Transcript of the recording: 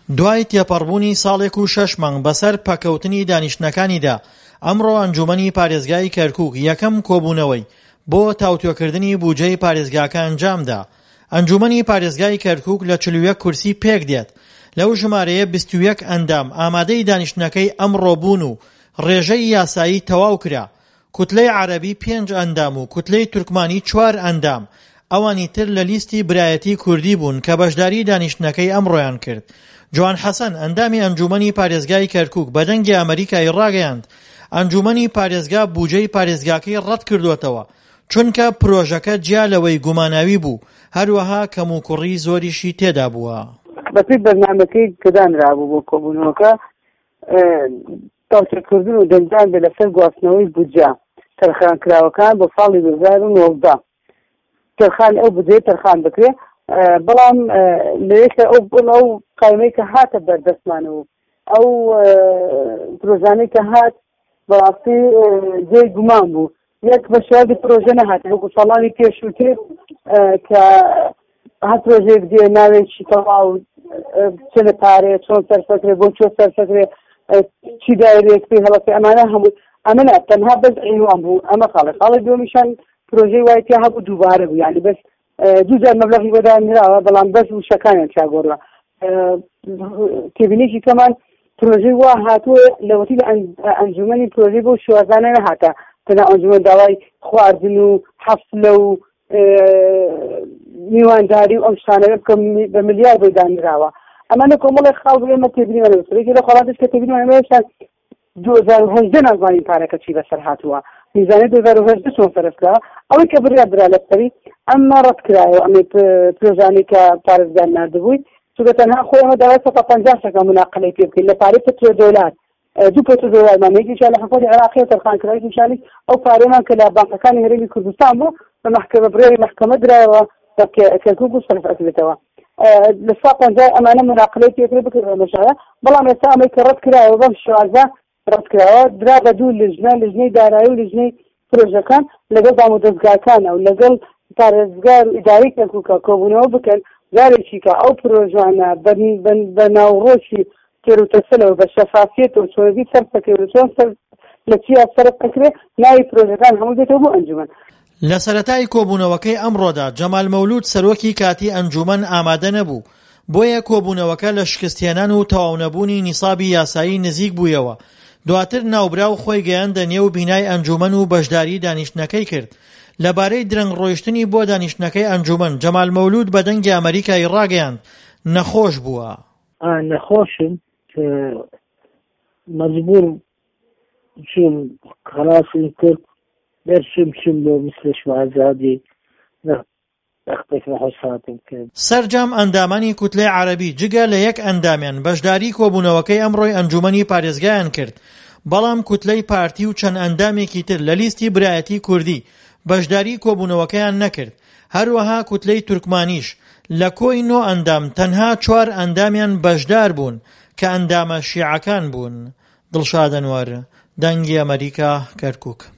دوای تێپەڕبوونی ساڵێک و 6 مانگ بەسەر پەکەوتنی دانیشتنەکانیدا ئەمڕۆ ئەنجومەنی پارێزگای کەرکووک یەکەم کۆبوونەوەی بۆ تاوتوێکردنی بودجەی پارێزگاکە ئەنجامدا. ئەنجومەنی پارێزگای کەرکووک لە 41 کورسی پێک دێت. لەو ژمارەیە 21 ئەندام ئامادەی دانیشتنەکەی ئەمڕۆ بوون و ڕێژەی یاسایی تەواو کرا. کوتلەی عەرەبی 5 ئەندام و کوتلەی تورکمانی 4 ئەندام ئەوانی تر لە لیستی برایەتی کوردی بوون کە بەشداری دانیشتنەکەی ئەمڕۆیان کرد. جوان حەسەن ئەندامی ئەنجومەنی پارێزگای کەرکووک بەدەنگی ئەمریکای ڕاگەیاند ئەنجومەنی پارێزگا بودجەی پارێزگاکەی ڕەت کردووەتەوە چونکە پرۆژەکە جیا لەوەی گوماناوی بوو، هەروەها کەم و کوڕی زۆریشی تێدا بووە. بەپێی بەرنامەکەی کە دانرابوو بۆ کۆبوونەوەکە تاوتوێکردن و دەنجان بێ لەسەر گواستنەوەی بودجە تەرخانکراوەکان بۆ ساڵی 2019 تەرخان ئەو بودجەی تەرخان بکرێ، بەڵام لەیەکە ئەو قایمەی کە هاتە بەردەستمانەوە ئەو پرۆژانەی کە هات بەڕاستی جێی گومان بوو. یەک بەشیادی پرۆژە نەهات وەکو ساڵانی پێشووتر کە هەر پرۆژەیەک دێ ناوێکی تەواو چ لە پارێ چۆن سەرفەکرێ بۆ چۆ سەرفەکرێ چی دایرێک پێی هەڵەکەی ئەمانە هەموو ئەمەنە تەنها بەس عینوان بوو. ئەمە خاڵی دومیشان پرۆژەی وای پێ هەبوو دووبارە بوو، یعنی بەس دووجار مەبلەغی بەدانراوە بەڵام بەس وشەکانیان چاگۆڕوە. تێبینێکی کەمان پرۆژەی وا هاتووە لەوەتی ئەنجومەنی پرۆژەی بۆ شوازانە نەهاتە، تەنها ئەنجومەن داوای خواردن و حەفلە و میوانداری و ئەم شتانەوە بکەم بە ملیار بۆی دانراوە. ئەمانە کۆمەڵی خاڵ ئێمە تێبینیمانە بەسەرێکی لە خۆڵاتش کە تێبینیمانەوەشان 2018 نازانین پارەکە چی بەسەر هاتووە، میزانی 2018 چۆن سەرکراوە ئەوەی کە برا لەسەری ئەمما ڕەت کرایەوە ئەمێ پرۆژانەی کە پارێزگار نردبووی چونکە تەنها خۆی ئەمە داوای 150 مناقلەی پێ بکەین لە پارەی پێترۆدۆلار دوو پێترۆدۆلار مامەیەکیشان لە حکومەتی عێراقی و تەرخانکراویشانی ئەو پارەمان کە لە بانکەکانی هەرێمی کوردستان بوو بە محکمە بڕێوی محکمە درایەوە کەرکووک و سەرف ئەکرێتەوە. لە 150 ئەمانە مناقلەی پێکرێ بکرێتەوە مەشایە، بەڵام ئێستا ئەمەی کە ڕەت کرایەوە بەم شێوازە ڕەت کراوە درا بە دوو لژنەی دارایی و لژنەی پرۆژەکان لەگەڵ دامودەستگاکانە و لەگەڵ پارێزگار و ئیداری کەرکووکە کۆبوونەوە بکەن جارێکی کە ئەو پرۆژانە بە ناوڕۆکی تێروتەسەلەوە بە شەفافیەتەوە چۆنەبی سەرفەکرێ و چۆن لە چیا سەرف ئەکرێ ناوی پرۆژەکان هەموو دێتەوە بۆ ئەنجومەن. لە سەرەتای کۆبوونەوەکەی ئەمڕۆدا جەمال مەولود سەرۆکی کاتی ئەنجومەن ئامادە نەبوو، بۆیە کۆبوونەوەکە لە شکستێنان و تەواونەبوونی نیسابی یاسایی نزیک بوویەوە. دواتر ناوبرا و خۆی گەیاندە نێو بینای ئەنجومەن و بەشداری دانیشتنەکەی کرد. لەبارەی درەنگ ڕۆیشتنی بۆ دانیشتنەکەی ئەنجومەن جەمال مەولود بەدەنگی ئەمریکای ڕاگەیاند نەخۆش بووە. نەخۆشم مەجبور چون خلاصی کرد برشم بۆ مثلش ئازادی سەرجام ئەندامانی کوتلەی عەرەبی جگە لە یەک ئەندامیان بەشداری کۆبوونەوەکەی ئەمڕۆی ئەنجومەنی پارێزگایان کرد، بەڵام کوتلەی پارتی و چەند ئەندامێکی تر لە لیستی برایەتی کوردی بەشداری کۆبوونەوەکەیان نەکرد. هەروەها کوتلەی تورکمانیش لە کۆی 9 ئەندام تەنها 4 ئەندامیان بەشدار بوون کە ئەندامە شیعەکان بوون. دڵشاد ئەنوەر، دەنگی ئەمریکا، کەرکووک.